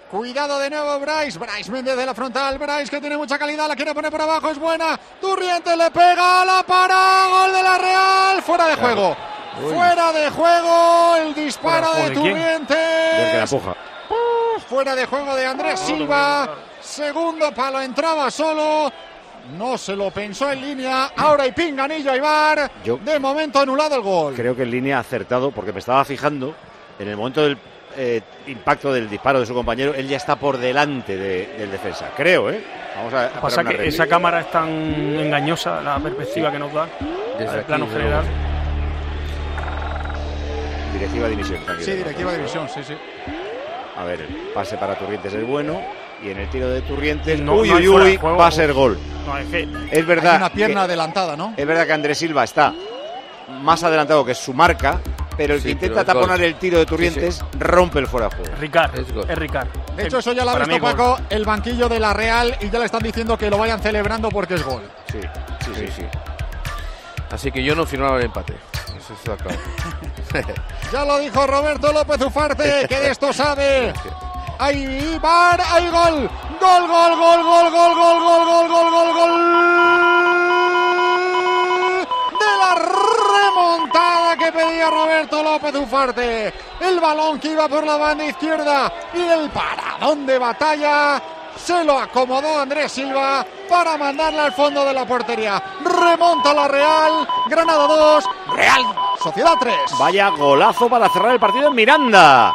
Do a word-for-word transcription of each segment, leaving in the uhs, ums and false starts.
Cuidado de nuevo Bryce, Bryce Méndez de la frontal, Bryce que tiene mucha calidad, la quiere poner por abajo, es buena, Turrientes le pega, la para, gol de la Real, fuera de claro. juego, Uy. fuera de juego, el disparo de, de Turrientes, de la puja. Uh, fuera de juego de Andrés Silva, segundo palo, entraba solo, no se lo pensó en línea, ahora hay pinganillo a Ibar, Yo de momento anulado el gol. Creo que en línea ha acertado, porque me estaba fijando, en el momento del Eh, impacto del disparo de su compañero, él ya está por delante de, del defensa, creo, ¿eh? Vamos a, a pasa que revista. Esa cámara es tan engañosa, la perspectiva que nos da desde el plano aquí, general. Directiva de división. Sí, directiva de división, sí, sí. A ver, el pase para Turrientes es bueno y en el tiro de Turrientes, no, uy, no uy, uy, juego, va a ser gol. No, es, que es verdad. Hay una pierna que, adelantada, ¿no? Es verdad que Andrés Silva está más adelantado que su marca, pero el sí, que intenta taponar el tiro de Turrientes sí, sí. rompe el fuera de juego. Ricard, es, es Ricard. De hecho, eso ya lo ha visto Paco, gol. El banquillo de la Real, y ya le están diciendo que lo vayan celebrando porque es gol. Sí, sí, sí. sí, sí. Así que yo no firmaba el empate. Eso está claro. Ya lo dijo Roberto López Ufarte, que de esto sabe. ¡Hay bar! ¡Hay gol! ¡Gol, gol, gol, gol, gol, gol, gol, gol, gol, gol, gol! De la remontada que pedía Roberto López Ufarte. El balón que iba por la banda izquierda y el paradón de batalla se lo acomodó Andrés Silva para mandarla al fondo de la portería. Remonta la Real, Granada dos, Real Sociedad tres. Vaya golazo para cerrar el partido en Miranda.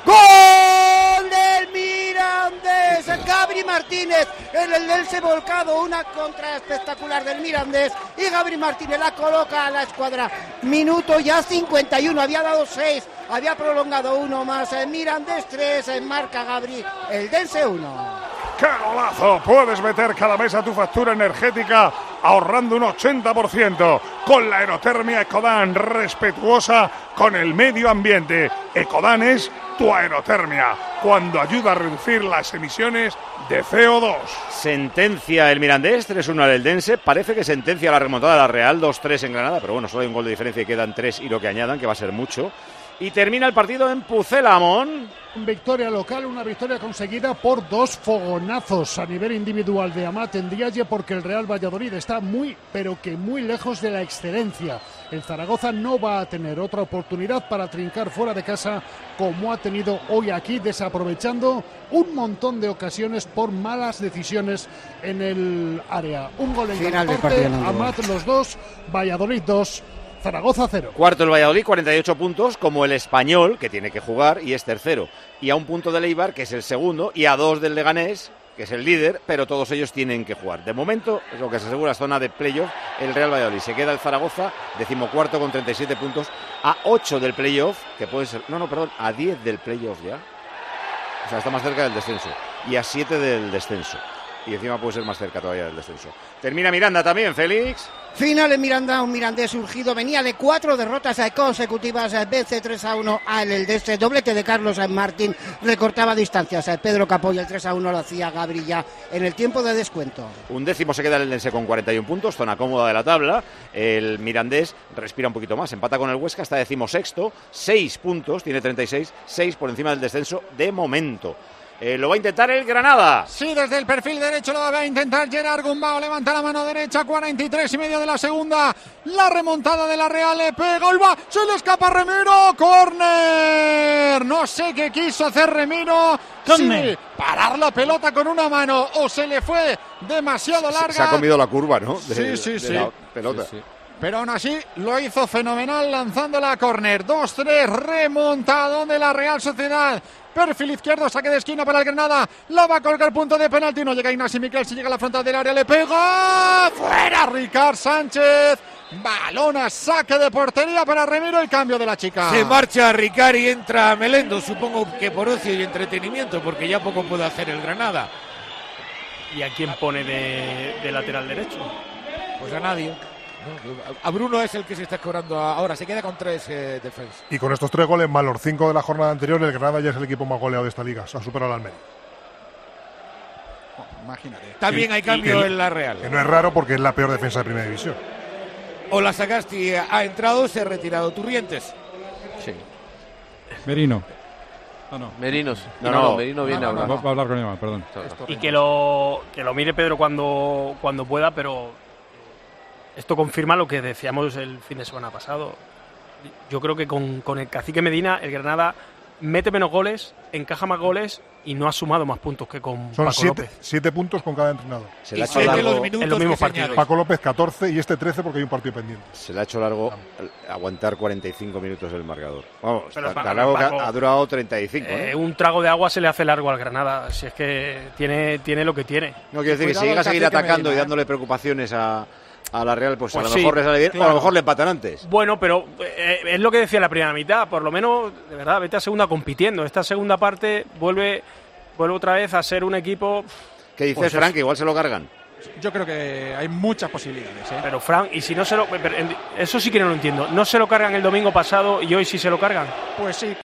¡Gol del Mirandés! Gabri Martínez en el Elche volcado, una contra espectacular del Mirandés y Gabri Martínez la coloca a la escuadra. Minuto ya cincuenta y uno, había dado seis, había prolongado uno más. El Mirandés tres, marca Gabri, el Dense uno. ¡Qué golazo! Puedes meter cada mes a tu factura energética ahorrando un ochenta por ciento con la aerotermia Ecodan, respetuosa con el medio ambiente. Ecodan es tu aerotermia, cuando ayuda a reducir las emisiones de C O dos. Sentencia el Mirandés, tres uno al Eldense. Parece que sentencia la remontada de la Real, dos tres en Granada, pero bueno, solo hay un gol de diferencia y quedan tres y lo que añadan, que va a ser mucho. Y termina el partido en Pucelamón. Victoria local, una victoria conseguida por dos fogonazos a nivel individual de Amat Ndiaye, porque el Real Valladolid está muy, pero que muy lejos de la excelencia. El Zaragoza no va a tener otra oportunidad para trincar fuera de casa como ha tenido hoy aquí, desaprovechando un montón de ocasiones por malas decisiones en el área. Un gol en final el corte, Amat los dos, Valladolid dos. Zaragoza cero. Cuarto el Valladolid, cuarenta y ocho puntos, como el Español, que tiene que jugar y es tercero. Y a un punto del Eibar, que es el segundo, y a dos del Leganés, que es el líder, pero todos ellos tienen que jugar. De momento, es lo que se asegura zona de playoff, el Real Valladolid. Se queda el Zaragoza, decimocuarto con treinta y siete puntos, a ocho del playoff, que puede ser, no, no, perdón, a diez del playoff ya. O sea, está más cerca del descenso. Y a siete del descenso. Y encima puede ser más cerca todavía del descenso. Termina Miranda también, Félix. Final en Miranda, un Mirandés surgido, venía de cuatro derrotas consecutivas, vence tres a uno al Eldense, doblete de Carlos Martín, recortaba distancias, Pedro Capó y el tres a uno lo hacía Gabriella en el tiempo de descuento. Un décimo se queda el Eldense con cuarenta y uno puntos, zona cómoda de la tabla. El Mirandés respira un poquito más, empata con el Huesca, está decimosexto, seis puntos, tiene treinta y seis, seis por encima del descenso de momento. Eh, lo va a intentar el Granada. Sí, desde el perfil derecho lo va a intentar Gerard Gumbau. Levanta la mano derecha, cuarenta y tres y medio de la segunda. La remontada de la Real, le pega, ¡y va! ¡Se le escapa Remiro! ¡Córner! No sé qué quiso hacer Remiro. Sí, parar la pelota con una mano o se le fue demasiado larga. Se, se ha comido la curva, ¿no? De, sí, sí, de sí. La pelota. Sí, sí. Pero aún así lo hizo fenomenal lanzándola a córner. dos tres, remontadón de la Real Sociedad. Perfil izquierdo, saque de esquina para el Granada. La va a colgar punto de penalti. No llega Ignasi Miquel, si llega a la frontal del área, le pega. ¡Fuera Ricard Sánchez! Balón a saque de portería para Remiro y cambio de la chica. Se marcha Ricard y entra Melendo, supongo que por ocio y entretenimiento, porque ya poco puede hacer el Granada. ¿Y a quién pone de, de lateral derecho? Pues a nadie. A Bruno es el que se está cobrando ahora, se queda con tres eh, defensas. Y con estos tres goles más los cinco de la jornada anterior, el Granada ya es el equipo más goleado de esta liga, se ha superado al Almería. Oh, imagínate. También y, hay cambio y, en la Real. Que no es raro porque es la peor defensa de primera división. Ola Sagasti ha entrado, se ha retirado Turrientes. Sí. Merino. No, no. Merinos. No, No, no. no, Merino viene No, a no, hablar. no, va a hablar con Iván, perdón. Y que lo, que lo mire Pedro cuando, cuando pueda, pero esto confirma lo que decíamos el fin de semana pasado. Yo creo que con, con el Cacique Medina, el Granada mete menos goles, encaja más goles y no ha sumado más puntos que con Son Paco siete, López. siete puntos con cada entrenador. Se Y le, ha hecho siete los largo, minutos en los mismos que partidos. señales. Paco López catorce y este trece porque hay un partido pendiente. se le ha hecho largo aguantar cuarenta y cinco minutos el marcador. Vamos, Pero está- Paco- está largo que ha- Paco- ha durado treinta y cinco. Eh, ¿eh? un trago de agua se le hace largo al Granada, si es que tiene, tiene lo que tiene. No quiero decir que Cuidado si llega a el seguir Cacique atacando Medina, y ¿eh? dándole preocupaciones a, a la Real, pues, Pues a lo sí, mejor le sale bien, o a claro. lo mejor le empatan antes. Bueno, pero eh, es lo que decía en la primera mitad, por lo menos, de verdad, vete a segunda compitiendo. Esta segunda parte vuelve, vuelve otra vez a ser un equipo... ¿Qué dices, Pues es- Frank? Que igual se lo cargan. Yo creo que hay muchas posibilidades. ¿eh? Pero Fran, y si no se lo... pero, en- Eso sí que no lo entiendo. ¿No se lo cargan el domingo pasado y hoy sí se lo cargan? Pues sí,